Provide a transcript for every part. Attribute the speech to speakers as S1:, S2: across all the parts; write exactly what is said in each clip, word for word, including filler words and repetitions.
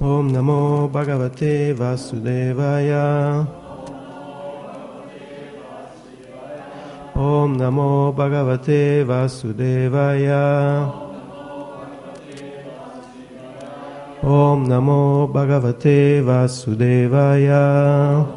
S1: Om Namo Bhagavate Vasudevaya. Om Namo Bhagavate Vasudevaya. Om Namo Bhagavate Vasudevaya.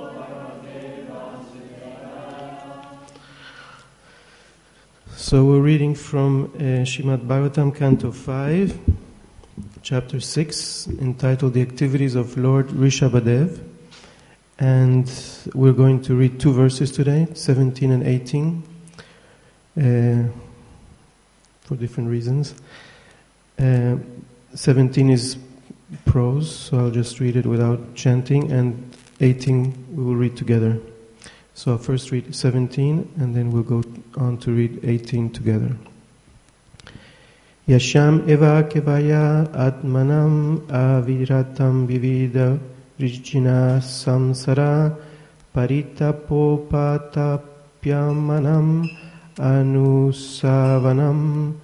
S1: So we're reading from uh, Srimad Bhagavatam, Canto five, Chapter six, entitled The Activities of Lord Rishabhadev. And we're going to read two verses today, seventeen and eighteen, uh, for different reasons. Uh, seventeen is prose, so I'll just read it without chanting, and eighteen we will read together. So I'll first read seventeen, and then we'll go on to read eighteen together. Yasham eva kevaya atmanam aviratam vivida rijina samsara paritapopatapyamanam anusavanam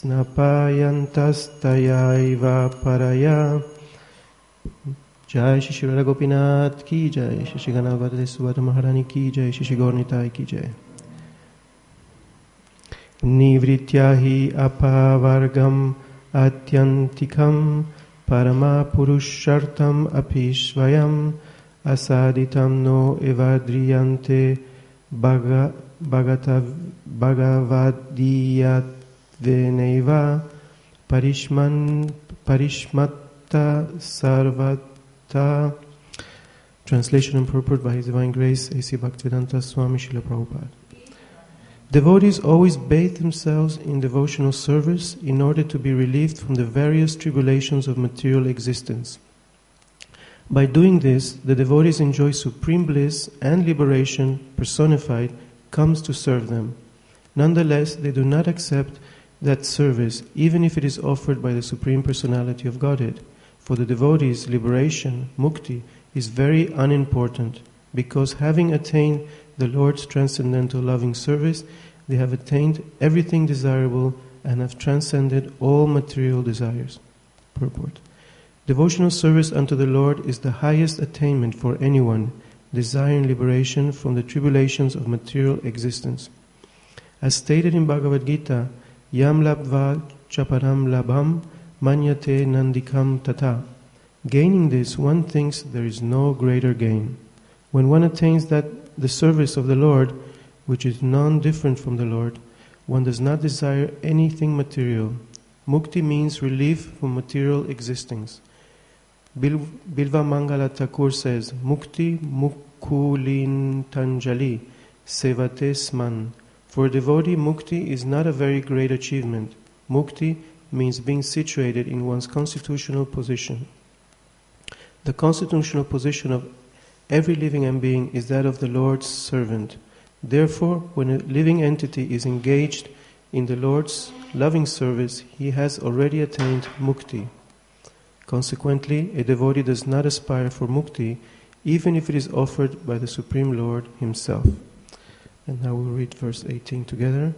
S1: snapayantastayaiva paraya. Jai Shri Radha Gopinath ki jai, Shri Ganavadha Subhadra Maharani ki jai, Shri Gaurnitai ki jai. Nivrityahi apavargam atyantikam parama purushartam apishvayam asaditam no evadriyante bhaga, bhagata, bhagavadiyatveneva parishman parishmatta sarvat. Translation and purport by His Divine Grace, A C Bhaktivedanta Swami Srila Prabhupada. Devotees always bathe themselves in devotional service in order to be relieved from the various tribulations of material existence. By doing this, the devotees enjoy supreme bliss, and liberation, personified, comes to serve them. Nonetheless, they do not accept that service, even if it is offered by the Supreme Personality of Godhead. For the devotees, liberation, mukti, is very unimportant, because having attained the Lord's transcendental loving service, they have attained everything desirable and have transcended all material desires. Purport. Devotional service unto the Lord is the highest attainment for anyone desiring liberation from the tribulations of material existence. As stated in Bhagavad Gita, Yam labdva chaparam labham manyate nandikam tata. Gaining this, one thinks there is no greater gain. When one attains that the service of the Lord, which is non-different from the Lord, one does not desire anything material. Mukti means relief from material existence. Bil- Bilva Mangala Thakur says, Mukti mukulin tanjali sevate sman. For a devotee, mukti is not a very great achievement. Mukti means being situated in one's constitutional position. The constitutional position of every living being is that of the Lord's servant. Therefore, when a living entity is engaged in the Lord's loving service, he has already attained mukti. Consequently, a devotee does not aspire for mukti, even if it is offered by the Supreme Lord Himself. And now we'll read verse eighteen together.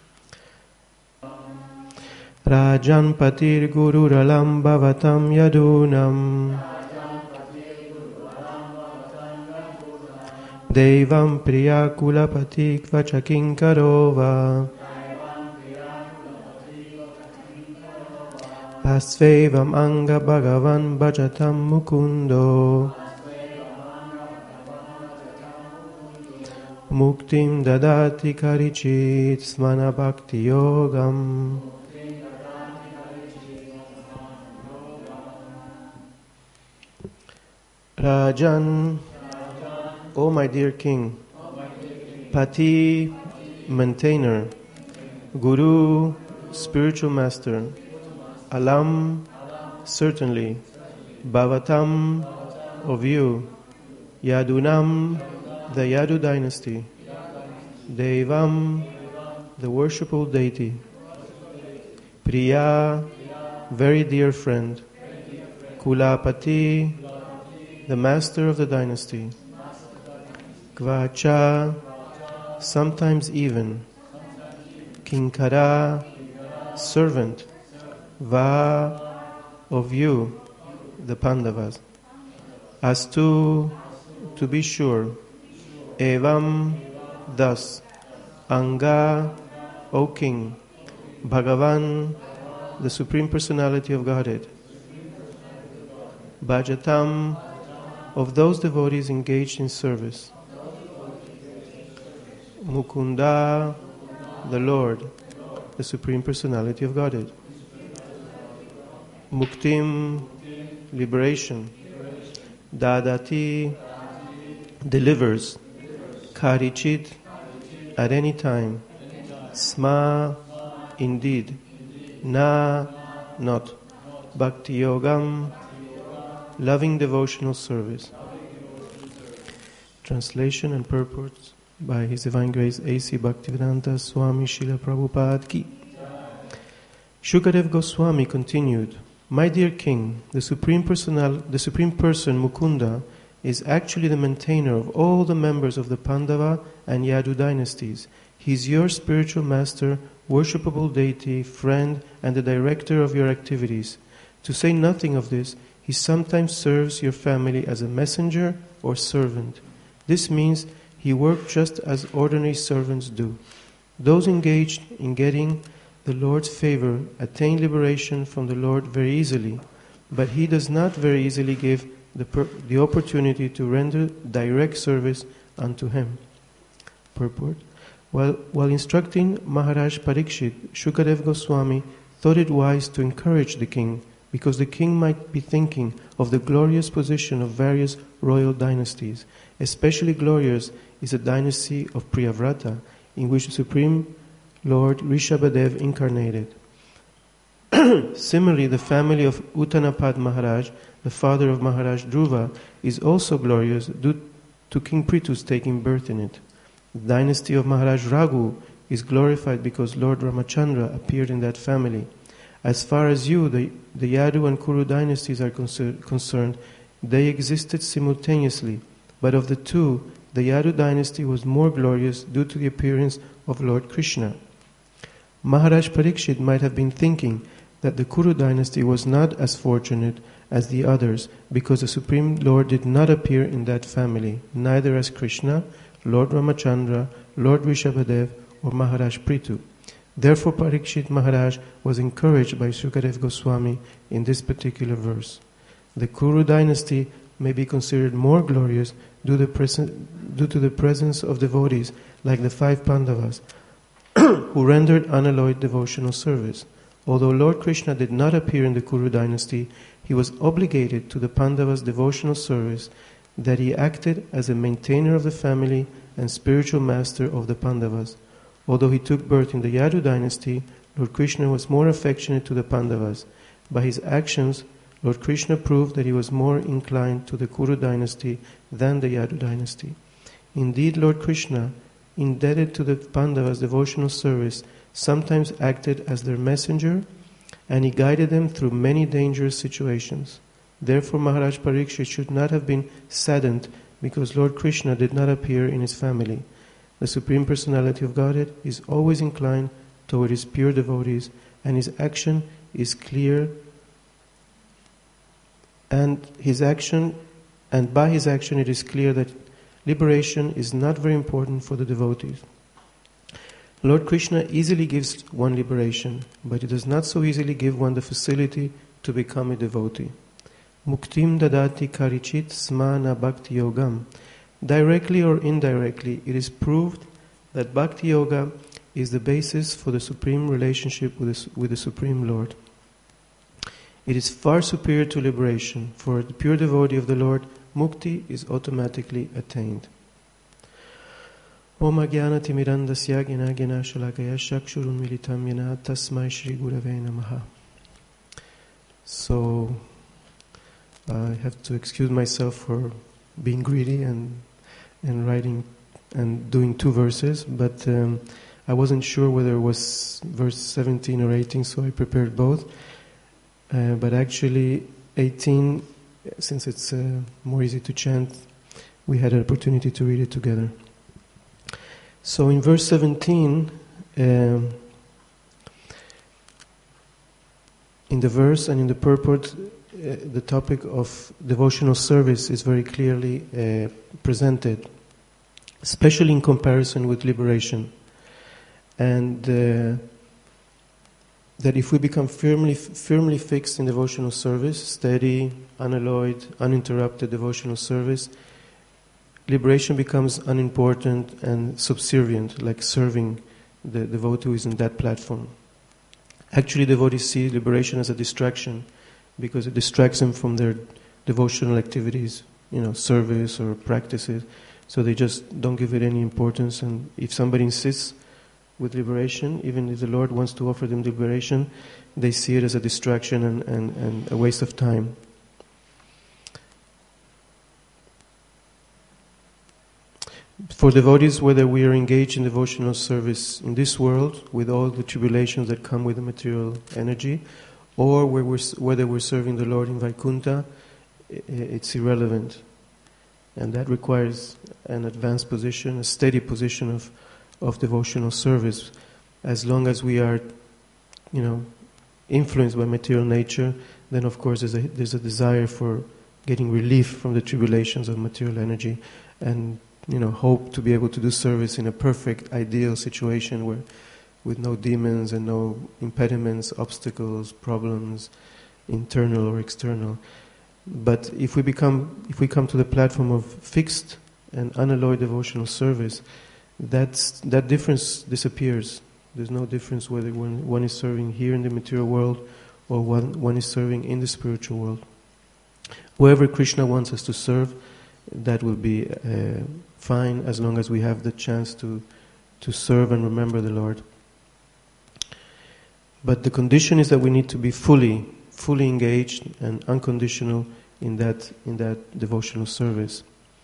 S1: Rajan patir guru ralam bhavatam yadunam Devam priya kulapatik vachakinkarova Asvevam anga bhagavan bhajatam mukundo Muktim dadati karichit smana bhakti yogam. Rajan, O my dear king, Pati, maintainer, Guru, spiritual master, Alam, certainly, Bhavatam, of you, Yadunam, the Yadu dynasty, Devam, the worshipful deity, Priya, very dear friend, Kulapati, the master of the dynasty, Kvacha, sometimes even, Kinkara, servant, Va, of you, the Pandavas. Astu, to be sure, evam, thus, Anga, O King, Bhagavan, the Supreme Personality of Godhead, Bhajatam, of those devotees engaged in service, Mukunda, the Lord, the Supreme Personality of Godhead, Muktim, liberation, Dadati, delivers, Karichit, at any time, Sma, indeed, Na, not, Bhakti Yogam, loving devotional service. Translation and purports by His Divine Grace A C Bhaktivedanta Swami Srila Prabhupada Ki. Shukadev Goswami continued, My dear King, the Supreme Personal, the Supreme Person Mukunda is actually the maintainer of all the members of the Pandava and Yadu dynasties. He is your spiritual master, worshipable deity, friend, and the director of your activities. To say nothing of this, he sometimes serves your family as a messenger or servant. This means he works just as ordinary servants do. Those engaged in getting the Lord's favor attain liberation from the Lord very easily, but he does not very easily give the, per- the opportunity to render direct service unto him. Purport. While, while instructing Maharaj Parikshit, Shukadev Goswami thought it wise to encourage the king, because the king might be thinking of the glorious position of various royal dynasties. Especially glorious is the dynasty of Priyavrata, in which the Supreme Lord Rishabhadev incarnated. Similarly, the family of Uttanapad Maharaj, the father of Maharaj Dhruva, is also glorious due to King Prithus taking birth in it. The dynasty of Maharaj Raghu is glorified because Lord Ramachandra appeared in that family. As far as you, the, the Yadu and Kuru dynasties are concer- concerned, they existed simultaneously, but of the two, the Yadu dynasty was more glorious due to the appearance of Lord Krishna. Maharaj Parikshit might have been thinking that the Kuru dynasty was not as fortunate as the others because the Supreme Lord did not appear in that family, neither as Krishna, Lord Ramachandra, Lord Rishabhadev, or Maharaj Prithu. Therefore, Parikshit Maharaj was encouraged by Shukadev Goswami in this particular verse. The Kuru dynasty may be considered more glorious due, the presen- due to the presence of devotees like the five Pandavas who rendered unalloyed devotional service. Although Lord Krishna did not appear in the Kuru dynasty, he was obligated to the Pandavas' devotional service, that he acted as a maintainer of the family and spiritual master of the Pandavas. Although he took birth in the Yadu dynasty, Lord Krishna was more affectionate to the Pandavas. By his actions, Lord Krishna proved that he was more inclined to the Kuru dynasty than the Yadu dynasty. Indeed, Lord Krishna, indebted to the Pandavas' devotional service, sometimes acted as their messenger, and he guided them through many dangerous situations. Therefore, Maharaj Parikshit should not have been saddened because Lord Krishna did not appear in his family. The Supreme Personality of Godhead is always inclined toward his pure devotees, and his action is clear, and his action, and by his action it is clear that liberation is not very important for the devotees. Lord Krishna easily gives one liberation, but he does not so easily give one the facility to become a devotee. Muktim dadati karichit smana bhakti yogam. Directly or indirectly, it is proved that bhakti yoga is the basis for the supreme relationship with the, with the Supreme Lord. It is far superior to liberation. For the pure devotee of the Lord, mukti is automatically attained. Om Agyana Timirandasya Gyana Gyana Shalakaya Shakshurun Militam Yana Tasmai Shri Gurave Namaha. So, I have to excuse myself for being greedy and and writing and doing two verses, but um, I wasn't sure whether it was verse seventeen or eighteen, so I prepared both. Uh, but actually, eighteen, since it's uh, more easy to chant, we had an opportunity to read it together. So in verse seventeen, um, in the verse and in the purport, uh, the topic of devotional service is very clearly uh, presented, especially in comparison with liberation. And uh, that if we become firmly firmly fixed in devotional service, steady, unalloyed, uninterrupted devotional service, liberation becomes unimportant and subservient, like serving the devotee who is in that platform. Actually, devotees see liberation as a distraction because it distracts them from their devotional activities, you know, service or practices. So they just don't give it any importance. And if somebody insists with liberation, even if the Lord wants to offer them liberation, they see it as a distraction and, and, and a waste of time. For devotees, whether we are engaged in devotional service in this world, with all the tribulations that come with the material energy, or where we're, whether we're serving the Lord in Vaikuntha, it's irrelevant. And that requires an advanced position, a steady position of of devotional service. As long as we are, you know, influenced by material nature, then of course there's a, there's a desire for getting relief from the tribulations of material energy, and, you know, hope to be able to do service in a perfect, ideal situation where, with no demons and no impediments, obstacles, problems, internal or external. But if we become, if we come to the platform of fixed and unalloyed devotional service, That's, that difference disappears. There's no difference whether one, one is serving here in the material world or one, one is serving in the spiritual world. Wherever Krishna wants us to serve, that will be uh, fine, as long as we have the chance to, to serve and remember the Lord. But the condition is that we need to be fully, fully engaged and unconditional in that, in that devotional service.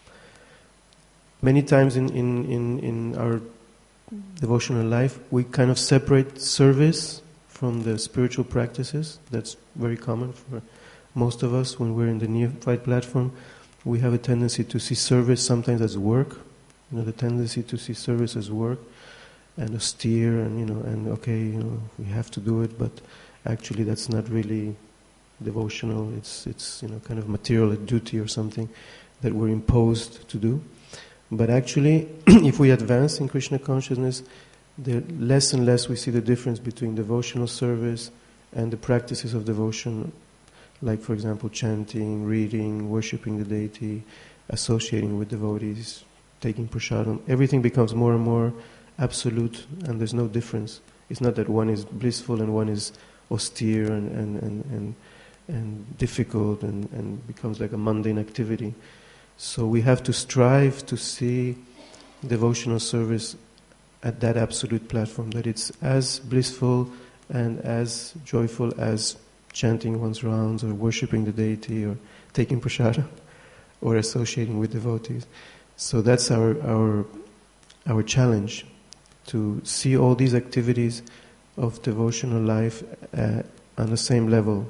S1: Many times in, in, in, in our devotional life, we kind of separate service from the spiritual practices. That's very common for most of us when we're in the neophyte platform. We have a tendency to see service sometimes as work, you know, the tendency to see service as work and austere, and, you know, and okay, you know, we have to do it, but actually that's not really devotional. It's, it's, you know, kind of material duty or something that we're imposed to do. But actually, if we advance in Krishna consciousness, the less and less we see the difference between devotional service and the practices of devotion, like, for example, chanting, reading, worshipping the deity, associating with devotees, taking prasadam. Everything becomes more and more absolute, and there's no difference. It's not that one is blissful and one is austere and, and, and, and, and difficult and, and becomes like a mundane activity. So we have to strive to see devotional service at that absolute platform, that it's as blissful and as joyful as chanting one's rounds or worshipping the deity or taking prasada or associating with devotees. So that's our our our challenge, to see all these activities of devotional life uh, on the same level.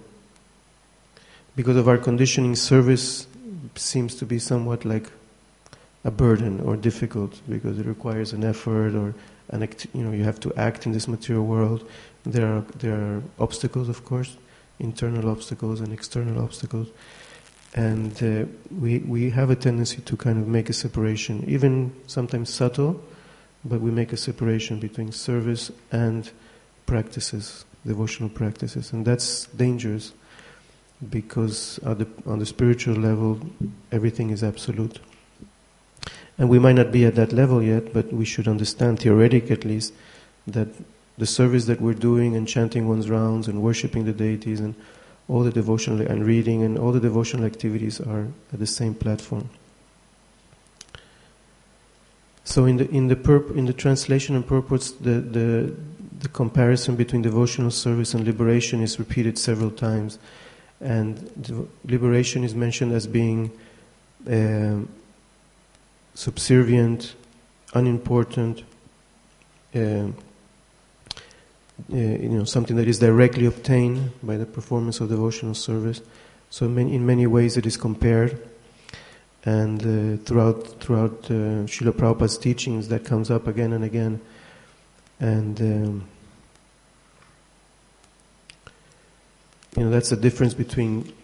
S1: Because of our conditioning, service seems to be somewhat like a burden or difficult, because it requires an effort, or an act, you know, you have to act in this material world. There are there are obstacles, of course, internal obstacles and external obstacles, and uh, we we have a tendency to kind of make a separation, even sometimes subtle, but we make a separation between service and practices, devotional practices, and that's dangerous. Because at the, on the spiritual level, everything is absolute. And we might not be at that level yet, but we should understand, theoretic at least, that the service that we're doing and chanting one's rounds and worshipping the deities and all the devotional and reading and all the devotional activities are at the same platform. So in the in the purp- in the translation and purports, the, the the comparison between devotional service and liberation is repeated several times. And liberation is mentioned as being uh, subservient, unimportant, uh, uh, you know, something that is directly obtained by the performance of devotional service. So many, in many ways it is compared, and uh, throughout throughout uh, Srila Prabhupada's teachings that comes up again and again, and. Um, You know, that's the difference between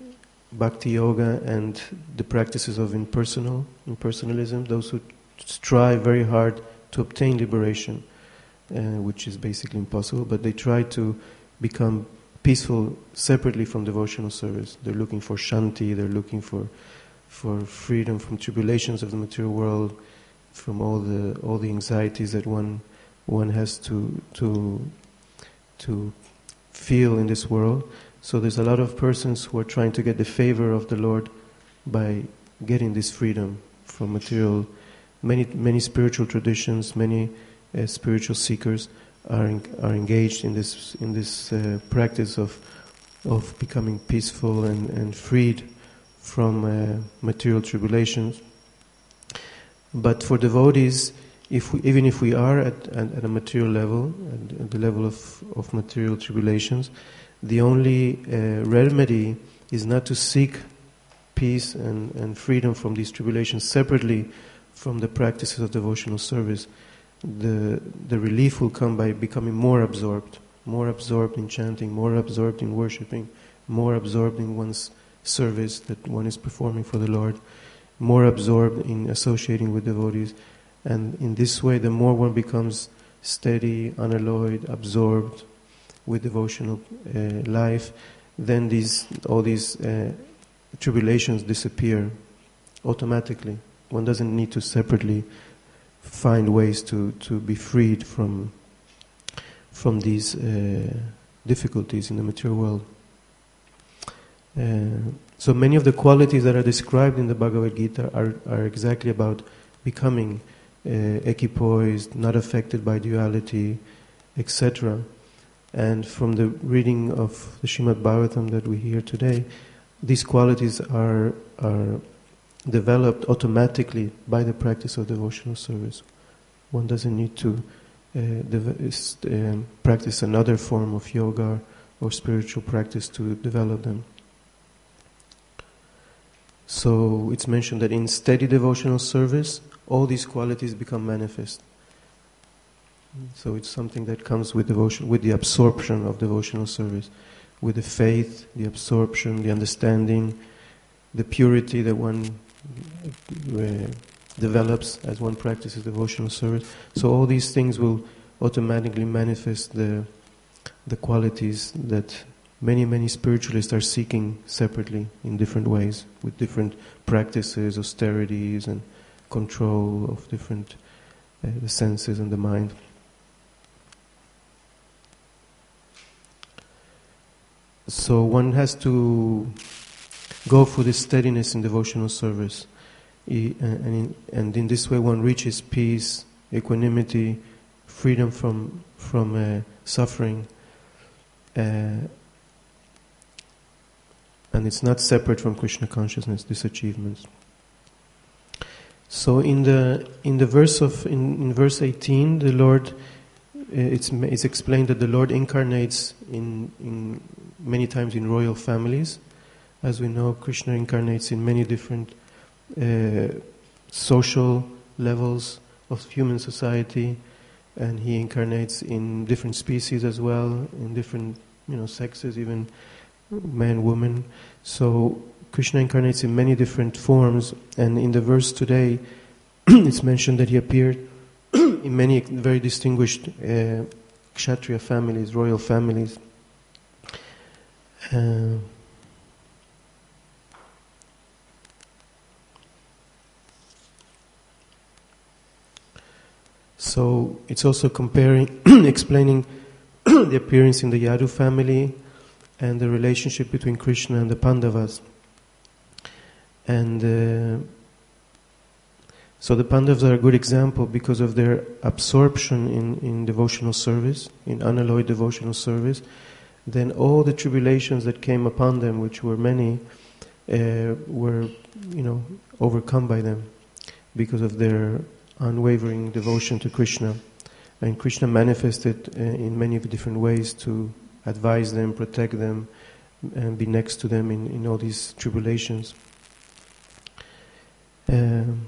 S1: bhakti yoga and the practices of impersonal, impersonalism, those who strive very hard to obtain liberation, uh, which is basically impossible, but they try to become peaceful separately from devotional service. They're looking for shanti, they're looking for for freedom from tribulations of the material world, from all the all the anxieties that one one has to to to feel in this world. So there's a lot of persons who are trying to get the favor of the Lord by getting this freedom from material. Many many spiritual traditions, many uh, spiritual seekers are en- are engaged in this in this uh, practice of of becoming peaceful and, and freed from uh, material tribulations. But for devotees, if we, even if we are at, at, at a material level, at, at the level of, of material tribulations, the only uh, remedy is not to seek peace and, and freedom from these tribulations separately from the practices of devotional service. The, the relief will come by becoming more absorbed, more absorbed in chanting, more absorbed in worshipping, more absorbed in one's service that one is performing for the Lord, more absorbed in associating with devotees. And in this way, the more one becomes steady, unalloyed, absorbed with devotional uh, life, then these all these uh, tribulations disappear automatically. One doesn't need to separately find ways to, to be freed from from these uh, difficulties in the material world. Uh, so many of the qualities that are described in the Bhagavad Gita are, are exactly about becoming uh, equipoised, not affected by duality, et cetera. And from the reading of the Srimad Bhagavatam that we hear today, these qualities are are developed automatically by the practice of devotional service. One doesn't need to uh, dev- uh, practice another form of yoga or spiritual practice to develop them. So it's mentioned that in steady devotional service, all these qualities become manifest. So it's something that comes with devotion, with the absorption of devotional service, with the faith, the absorption, the understanding, the purity that one uh, develops as one practices devotional service. So all these things will automatically manifest the the qualities that many, many spiritualists are seeking separately in different ways, with different practices, austerities, and control of different uh, the senses and the mind. So one has to go for this steadiness in devotional service. He, uh, and, in, and in this way one reaches peace, equanimity, freedom from, from uh, suffering. Uh, and it's not separate from Krishna consciousness, this achievement. So in the in the verse of in, in verse eighteen, the Lord uh, it's it's explained that the Lord incarnates in in many times in royal families. As we know, Krishna incarnates in many different uh, social levels of human society, and he incarnates in different species as well, in different you know sexes, even man, woman. So Krishna incarnates in many different forms, and in the verse today, it's mentioned that he appeared in many very distinguished uh, kshatriya families, royal families. Uh, so it's also comparing, explaining the appearance in the Yadu family and the relationship between Krishna and the Pandavas. And uh, so the Pandavas are a good example because of their absorption in, in devotional service, in unalloyed devotional service. Then all the tribulations that came upon them, which were many, uh, were, you know, overcome by them because of their unwavering devotion to Krishna. And Krishna manifested uh, in many different ways to advise them, protect them, and be next to them in, in all these tribulations. Um,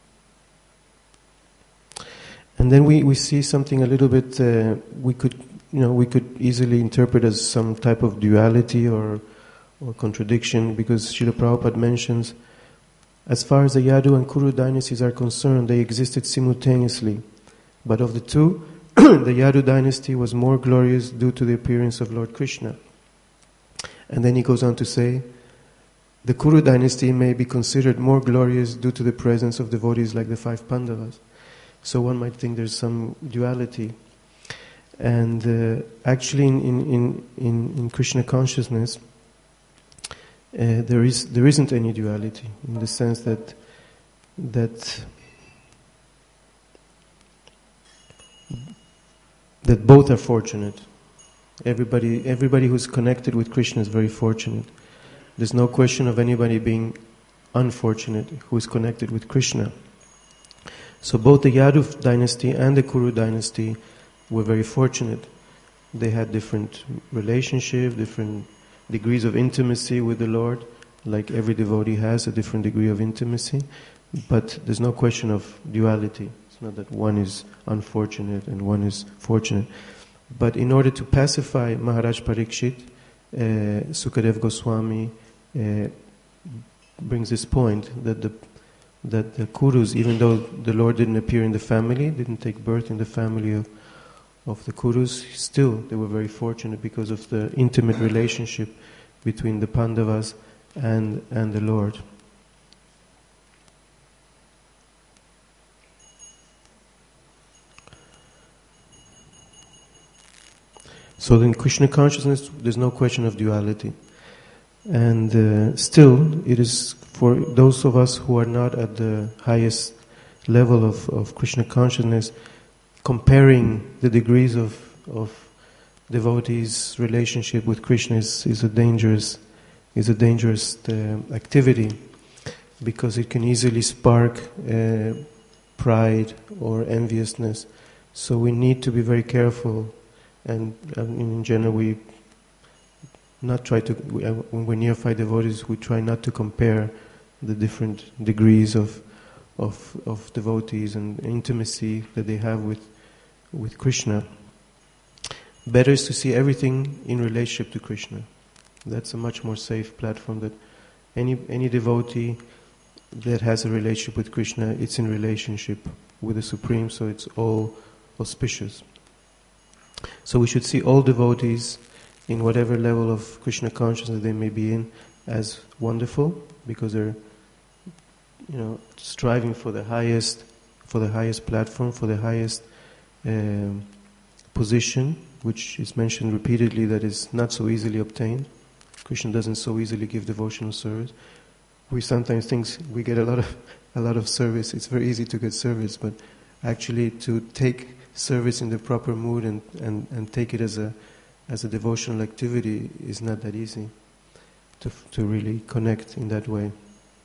S1: and then we, we see something a little bit, uh, we could you know, we could easily interpret as some type of duality or or contradiction, because Srila Prabhupada mentions, as far as the Yadu and Kuru dynasties are concerned, they existed simultaneously. But of the two, the Yadu dynasty was more glorious due to the appearance of Lord Krishna. And then he goes on to say, the Kuru dynasty may be considered more glorious due to the presence of devotees like the five Pandavas. So one might think there's some duality. And uh, actually in, in, in, in Krishna consciousness, uh, there is there isn't any duality, in the sense that that that both are fortunate. Everybody everybody who's connected with Krishna is very fortunate. There's no question of anybody being unfortunate who is connected with Krishna. So both the Yadu dynasty and the Kuru dynasty were very fortunate. They had different relationships, different degrees of intimacy with the Lord, like every devotee has a different degree of intimacy, but there's no question of duality. It's not that one is unfortunate and one is fortunate. But in order to pacify Maharaj Parikshit, uh, Sukadev Goswami uh, brings this point that the that the Kurus, even though the Lord didn't appear in the family, didn't take birth in the family of of the Kurus, still they were very fortunate because of the intimate relationship between the Pandavas and and the Lord. So in Krishna consciousness, there's no question of duality. And uh, still, it is for those of us who are not at the highest level of, of Krishna consciousness, comparing the degrees of, of devotees' relationship with Krishna is, is a dangerous is a dangerous uh, activity, because it can easily spark uh, pride or enviousness. So we need to be very careful, and um, in general we not try to, we, uh, when we're neophyte devotees, we try not to compare the different degrees of of of devotees and intimacy that they have with with Krishna. Better is to see everything in relationship to Krishna. That's a much more safe platform, that any any devotee that has a relationship with Krishna, it's in relationship with the Supreme, so it's all auspicious. So we should see all devotees, in whatever level of Krishna consciousness they may be in, as wonderful, because they're, you know, striving for the highest, for the highest platform, for the highest um, position, which is mentioned repeatedly, that is not so easily obtained. Krishna doesn't so easily give devotional service. We sometimes think we get a lot of a lot of service. It's very easy to get service, but actually to take service in the proper mood and, and, and take it as a as a devotional activity is not that easy to to really connect in that way.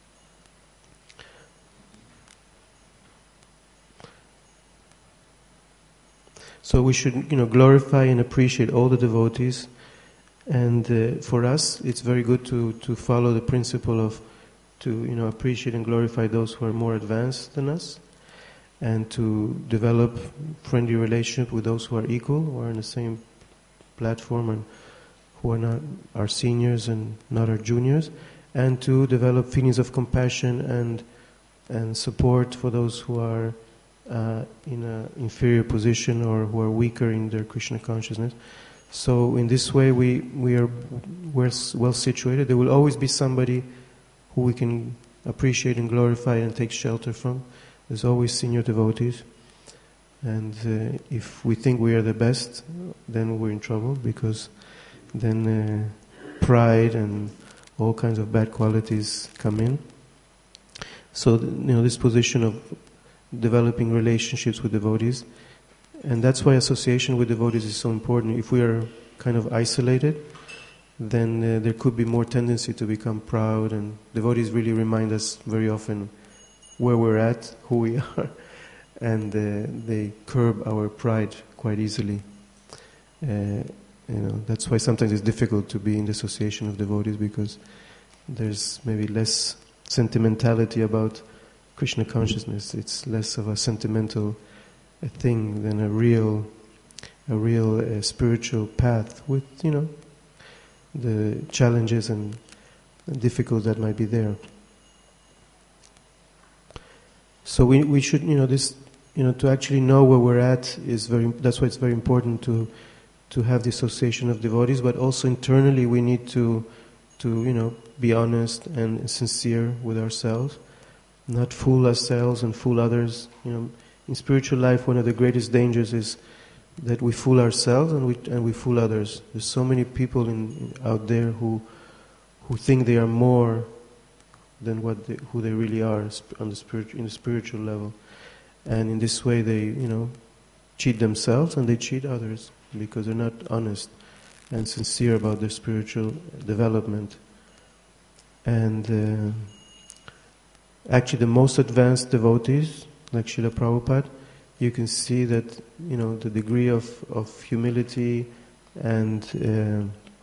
S1: So we should, you know, glorify and appreciate all the devotees, and uh, for us, it's very good to, to follow the principle of to, you know, appreciate and glorify those who are more advanced than us, and to develop friendly relationship with those who are equal, who are on the same platform, and who are not our seniors and not our juniors, and to develop feelings of compassion and and support for those who are uh, in an inferior position or who are weaker in their Krishna consciousness. So in this way, we we are we're well situated. There will always be somebody who we can appreciate and glorify and take shelter from. There's always senior devotees. And uh, if we think we are the best, then we're in trouble, because then uh, pride and all kinds of bad qualities come in. So, you know, this position of developing relationships with devotees, and that's why association with devotees is so important. If we are kind of isolated, then uh, there could be more tendency to become proud, and devotees really remind us very often where we're at, who we are, and uh, they curb our pride quite easily. Uh, you know, that's why sometimes it's difficult to be in the association of devotees, because there's maybe less sentimentality about Krishna consciousness. It's less of a sentimental a thing than a real a real uh, spiritual path with, you know, the challenges and difficulties that might be there. So we we should, you know, this, you know, to actually know where we're at is very. That's why it's very important to to have the association of devotees. But also internally, we need to to you know be honest and sincere with ourselves, not fool ourselves and fool others. You know, in spiritual life, one of the greatest dangers is that we fool ourselves and we and we fool others. There's so many people in, out there who who think they are more than what they, who they really are on the spirit, in the spiritual level, and in this way they you know cheat themselves and they cheat others because they're not honest and sincere about their spiritual development. And uh, actually, the most advanced devotees, like Srila Prabhupada, you can see that you know the degree of, of humility and uh,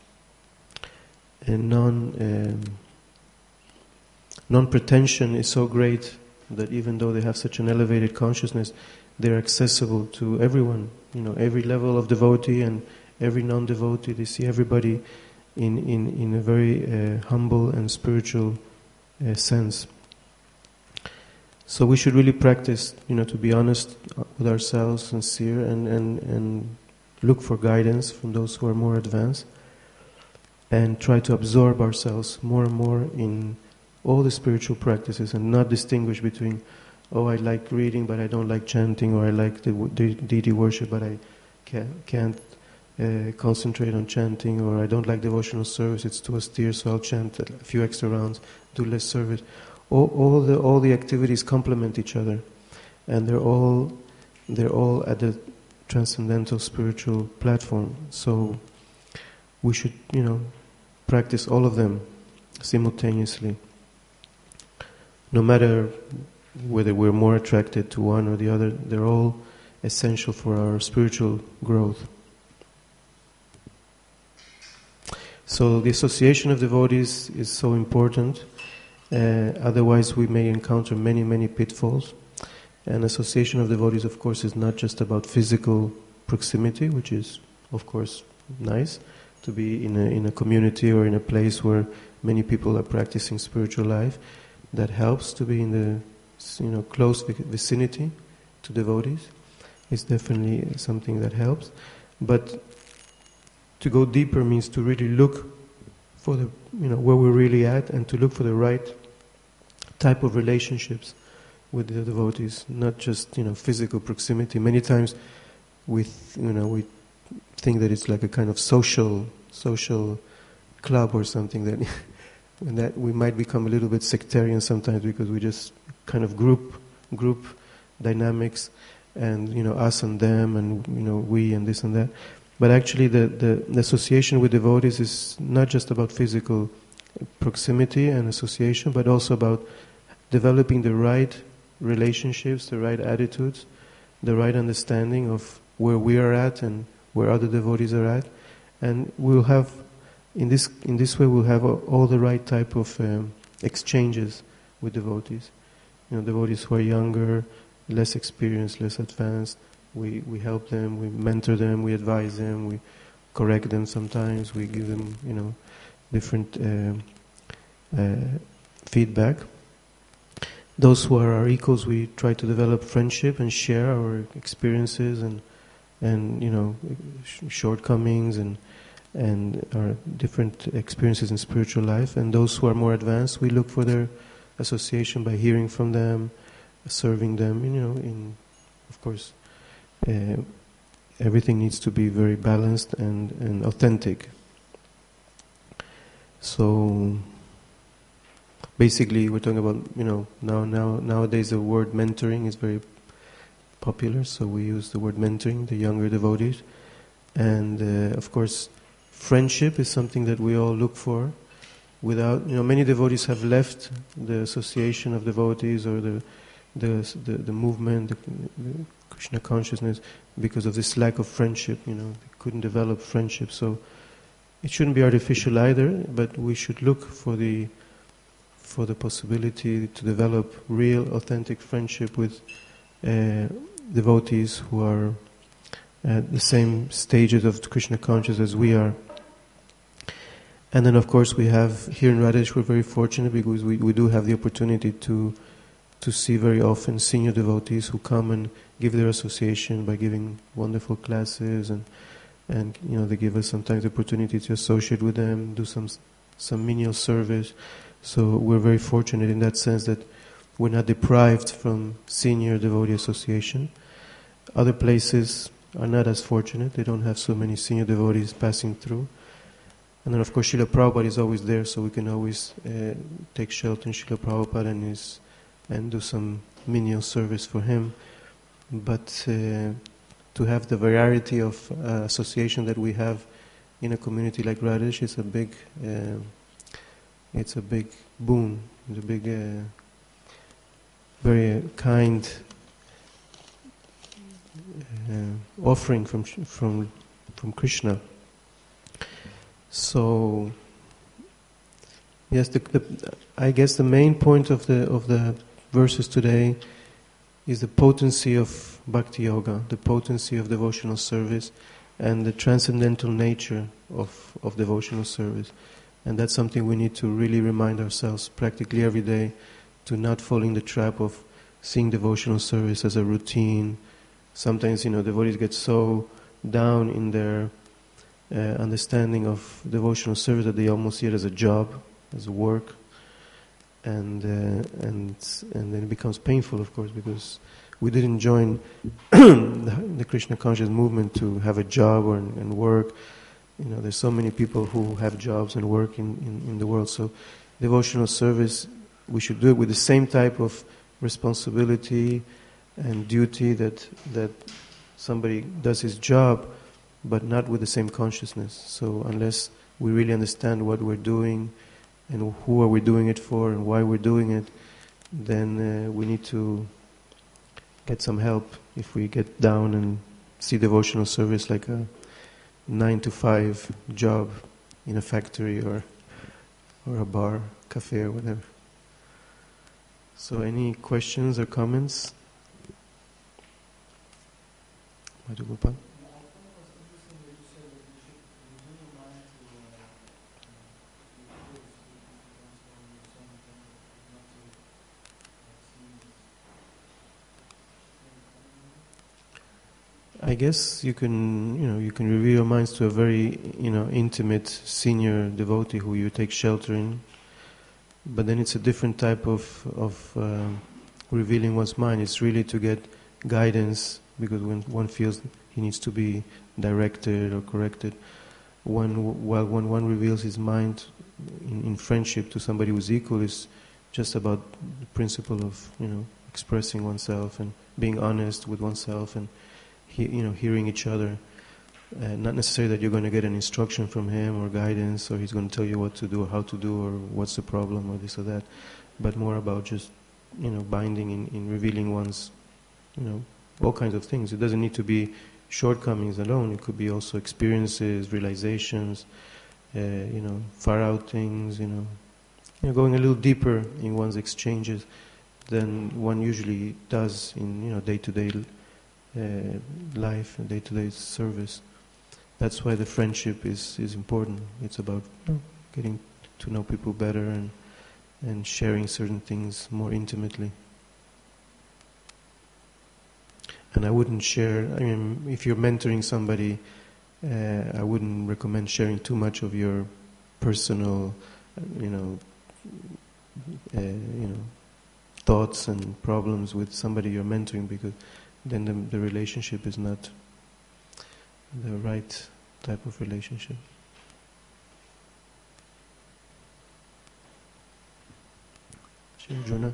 S1: and non um, non-pretension is so great that even though they have such an elevated consciousness, they're accessible to everyone. You know, every level of devotee and every non-devotee. They see everybody in in in a very uh, humble and spiritual uh, sense. So we should really practice, you know, to be honest with ourselves, sincere, and, and, and look for guidance from those who are more advanced, and try to absorb ourselves more and more in all the spiritual practices, and not distinguish between, oh, I like reading but I don't like chanting, or I like the, the deity worship but I can't, can't uh, concentrate on chanting, or I don't like devotional service, it's too austere, so I'll chant a few extra rounds, do less service. All, all the all the activities complement each other, and they're all they're all at the transcendental spiritual platform. So we should, you know, practice all of them simultaneously, no matter whether we're more attracted to one or the other. They're all essential for our spiritual growth. So the association of devotees is so important. Uh, otherwise, we may encounter many, many pitfalls. And association of devotees, of course, is not just about physical proximity, which is, of course, nice to be in a in a community or in a place where many people are practicing spiritual life. That helps to be in the you know close vicinity to devotees. It's definitely something that helps. But to go deeper means to really look for the you know where we're really at, and to look for the right type of relationships with the devotees, not just you know physical proximity. Many times we th- you know we think that it's like a kind of social social club or something, that and that we might become a little bit sectarian sometimes, because we just kind of group group dynamics, and you know us and them, and you know we and this and that. But actually the, the, the association with devotees is not just about physical proximity and association, but also about developing the right relationships, the right attitudes, the right understanding of where we are at and where other devotees are at. And we'll have, in this in this way, we'll have all the right type of um, exchanges with devotees. You know, devotees who are younger, less experienced, less advanced. We we help them, we mentor them, we advise them, we correct them sometimes, we give them, you know, different uh, uh, feedback. Those who are our equals, we try to develop friendship and share our experiences and and you know sh- shortcomings and and our different experiences in spiritual life. And those who are more advanced, we look for their association by hearing from them, serving them. You know, in of course. Uh, everything needs to be very balanced and, and authentic. So basically we're talking about, you know, now now nowadays the word mentoring is very popular, so we use the word mentoring, the younger devotees. And uh, of course friendship is something that we all look for. Without, you know, many devotees have left the association of devotees or the the the, the movement, the, the Krishna consciousness, because of this lack of friendship. You know, they couldn't develop friendship. So it shouldn't be artificial either, but we should look for the for the possibility to develop real, authentic friendship with uh, devotees who are at the same stages of Krishna consciousness as we are. And then, of course, we have here in Radhesh, we're very fortunate because we, we do have the opportunity to to see very often senior devotees who come and give their association by giving wonderful classes, and and you know they give us sometimes the opportunity to associate with them, do some some menial service. So we're very fortunate in that sense that we're not deprived from senior devotee association. Other places are not as fortunate; they don't have so many senior devotees passing through. And then, of course, Srila Prabhupada is always there, so we can always uh, take shelter in Srila Prabhupada and his, and do some menial service for him. But uh, to have the variety of uh, association that we have in a community like Radhesh is a big, uh, it's a big boon, it's a big, uh, very kind uh, offering from from from Krishna. So, yes, the, the, I guess the main point of the of the verses today is the potency of bhakti yoga, the potency of devotional service, and the transcendental nature of, of devotional service. And that's something we need to really remind ourselves practically every day, to not fall in the trap of seeing devotional service as a routine. Sometimes, you know, devotees get so down in their Uh, understanding of devotional service that they almost see it as a job, as a work, and uh, and and then it becomes painful, of course, because we didn't join the, the Krishna conscious movement to have a job or and work. You know, there's so many people who have jobs and work in, in, in the world. So, devotional service, we should do it with the same type of responsibility and duty that that somebody does his job, but not with the same consciousness. So unless we really understand what we're doing and who are we doing it for and why we're doing it, then uh, we need to get some help if we get down and see devotional service like a nine to five job in a factory or or a bar, cafe or whatever. So any questions or comments? Madhugopal? I guess you can, you know, you can reveal your minds to a very, you know, intimate senior devotee who you take shelter in. But then it's a different type of of uh, revealing one's mind. It's really to get guidance, because when one feels he needs to be directed or corrected, one while when one reveals his mind in, in friendship to somebody who's equal, is just about the principle of, you know, expressing oneself and being honest with oneself and He, you know, hearing each other. Uh, not necessarily that you're going to get an instruction from him or guidance, or he's going to tell you what to do or how to do or what's the problem or this or that, but more about just, you know, binding in, in revealing one's, you know, all kinds of things. It doesn't need to be shortcomings alone. It could be also experiences, realizations, uh, you know, far out things, you know, you know, going a little deeper in one's exchanges than one usually does in, you know, day-to-day Uh, life and day-to-day service. That's why the friendship is, is important. It's about, you know, getting to know people better and and sharing certain things more intimately. And I wouldn't share, I mean, if you're mentoring somebody, uh, I wouldn't recommend sharing too much of your personal, you know, uh, you know, thoughts and problems with somebody you're mentoring, because then the, the relationship is not the right type of relationship. Sure, Jonah?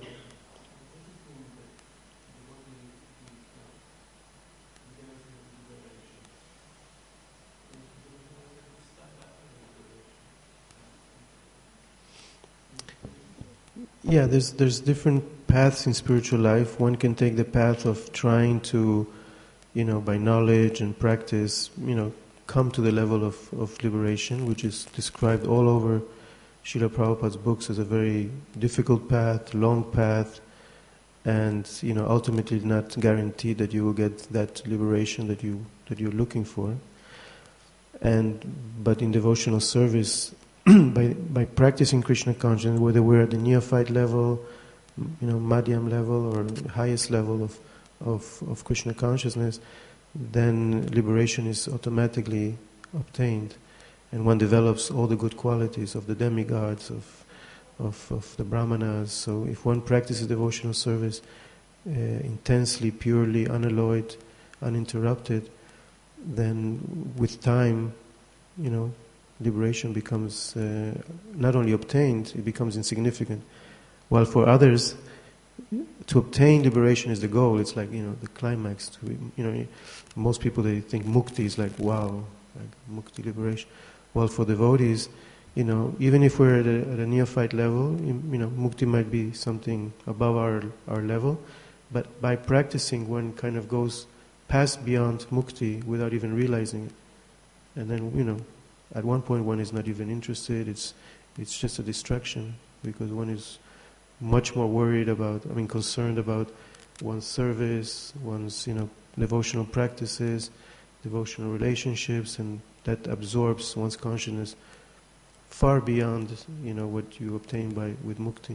S1: Yeah, there's there's different paths in spiritual life. One can take the path of trying to, you know, by knowledge and practice, you know, come to the level of, of liberation, which is described all over Srila Prabhupada's books as a very difficult path, long path, and you know ultimately not guaranteed that you will get that liberation that you that you're looking for. And but in devotional service, by by practicing Krishna consciousness, whether we're at the neophyte level, you know, madhyam level, or highest level of of, of Krishna consciousness, then liberation is automatically obtained, and one develops all the good qualities of the demigods, of of, of the brahmanas. So if one practices devotional service uh, intensely, purely, unalloyed, uninterrupted, then with time, you know, liberation becomes uh, not only obtained, it becomes insignificant. While for others, to obtain liberation is the goal. It's like, you know, the climax. To, you know, most people, they think mukti is like, wow, like mukti, liberation. While for devotees, you know, even if we're at a, at a neophyte level, you know, mukti might be something above our our level, but by practicing, one kind of goes past beyond mukti without even realizing it. And then, you know, at one point one is not even interested. It's it's just a distraction, because one is much more worried about, I mean, concerned about one's service, one's, you know, devotional practices, devotional relationships, and that absorbs one's consciousness far beyond, you know, what you obtain by with mukti.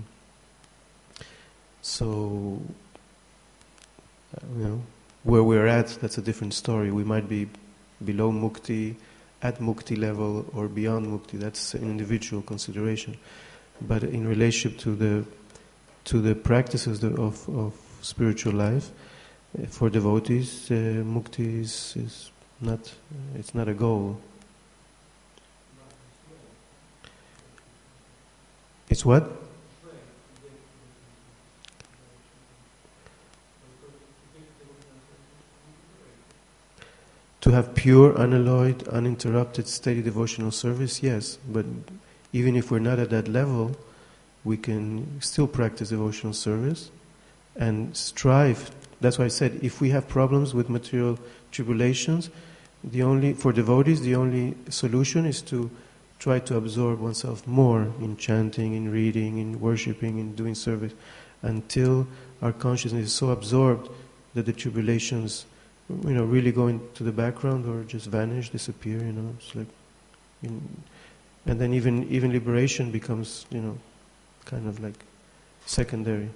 S1: So, you know, where we're at, that's a different story. We might be below mukti, at mukti level, or beyond mukti. That's an individual consideration. But in relationship to the to the practices of, of spiritual life, for devotees, uh, mukti is, is not, it's not a goal. It's what? To have pure, unalloyed, uninterrupted, steady devotional service, yes. But even if we're not at that level, we can still practice devotional service and strive. That's why I said, if we have problems with material tribulations, the only for devotees, the only solution is to try to absorb oneself more in chanting, in reading, in worshipping, in doing service, until our consciousness is so absorbed that the tribulations, you know, really go into the background or just vanish, disappear. You know, it's like, you know, and then even even liberation becomes, you know, kind of like secondary.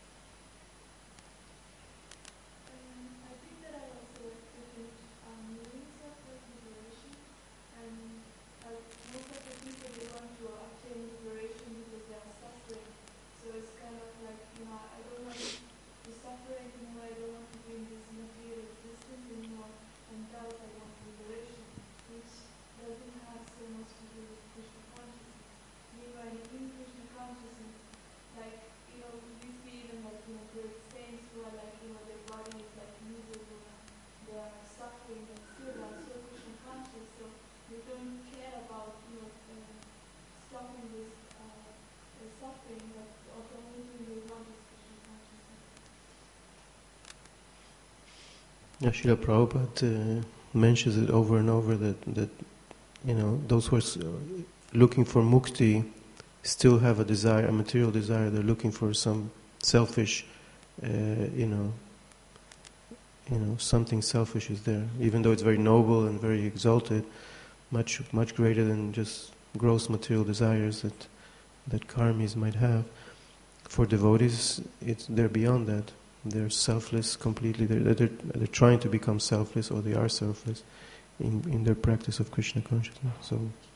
S1: Yeah, Srila Prabhupada uh, mentions it over and over that, that you know, those who are looking for mukti still have a desire, a material desire. They're looking for some selfish, uh, you know, you know, something selfish is there. Even though it's very noble and very exalted, much much greater than just gross material desires that that karmis might have. For devotees, it's they're beyond that. They're selfless completely. They're, they're, they're trying to become selfless, or they are selfless in, in their practice of Krishna consciousness. So,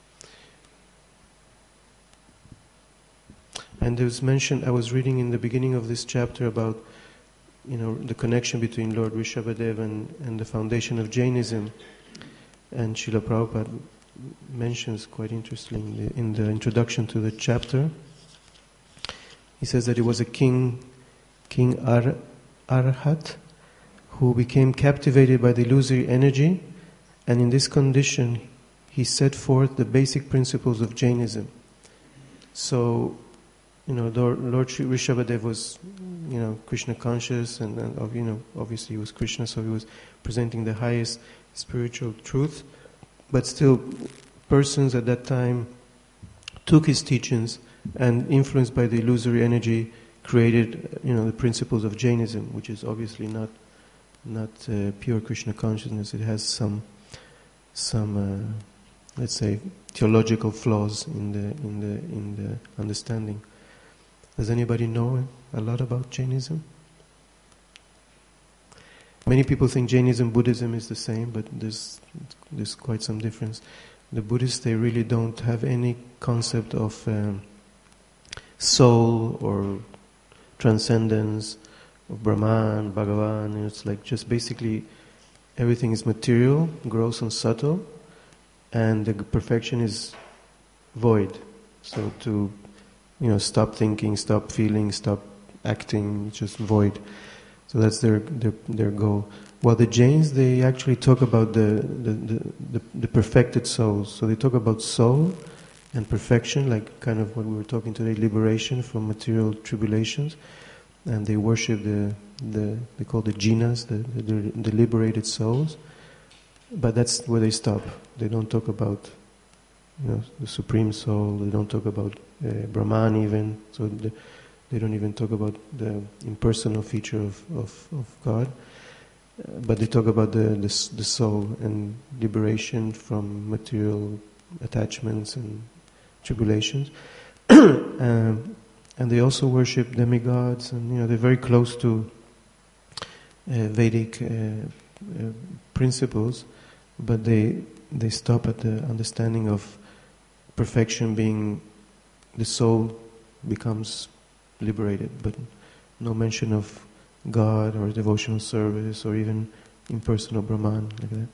S1: and there was mentioned, I was reading in the beginning of this chapter about, you know, the connection between Lord Rishabhadev and, and the foundation of Jainism. And Srila Prabhupada mentions quite interestingly in the, in the introduction to the chapter, he says that it was a king, King Ar, Arhat, who became captivated by the illusory energy, and in this condition he set forth the basic principles of Jainism. So, you know, Lord, Lord Rishabhadev was, you know, Krishna conscious, and, and you know, obviously he was Krishna, so he was presenting the highest spiritual truth. But still, persons at that time took his teachings and, influenced by the illusory energy, created, you know, the principles of Jainism, which is obviously not not uh, pure Krishna consciousness. It has some some uh, let's say theological flaws in the in the in the understanding. Does anybody know a lot about Jainism? Many people think Jainism, Buddhism is the same, but there's there's quite some difference. The Buddhists, they really don't have any concept of um, soul or transcendence, or Brahman, Bhagavan. It's like just basically everything is material, gross and subtle, and the perfection is void. So to, you know, stop thinking, stop feeling, stop acting, just void. So that's their their, their goal. While the Jains, they actually talk about the the, the, the the perfected souls. So they talk about soul and perfection, like kind of what we were talking today, liberation from material tribulations. And they worship the, the they call the jinas, the, the, the liberated souls. But that's where they stop. They don't talk about, you know, the Supreme Soul. They don't talk about uh, Brahman even. So the, they don't even talk about the impersonal feature of, of, of God. Uh, but they talk about the, the the soul and liberation from material attachments and tribulations. um, and they also worship demigods, and you know they're very close to uh, Vedic uh, uh, principles, but they they stop at the understanding of perfection being the soul becomes liberated, but no mention of God or devotional service or even impersonal Brahman, like that.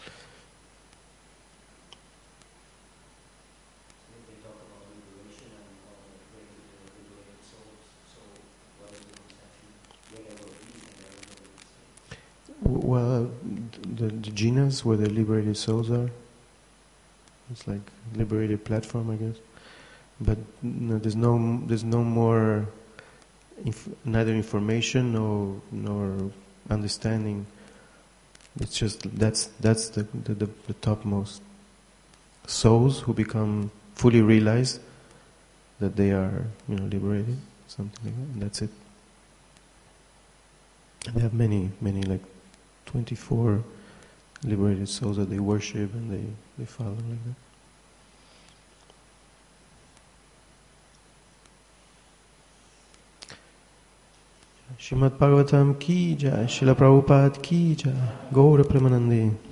S1: Well, the, the jinas where the liberated souls are, it's like liberated platform, I guess. But no, there's no there's no more inf- neither information nor nor understanding. It's just that's that's the the, the the topmost souls who become fully realized that they are, you know, liberated, something like that, and that's it. And they have many many like twenty-four liberated souls that they worship and they, they follow like that. Srimad Bhagavatam ki jai, Srila Prabhupada ki jai, Gaura Premanandi.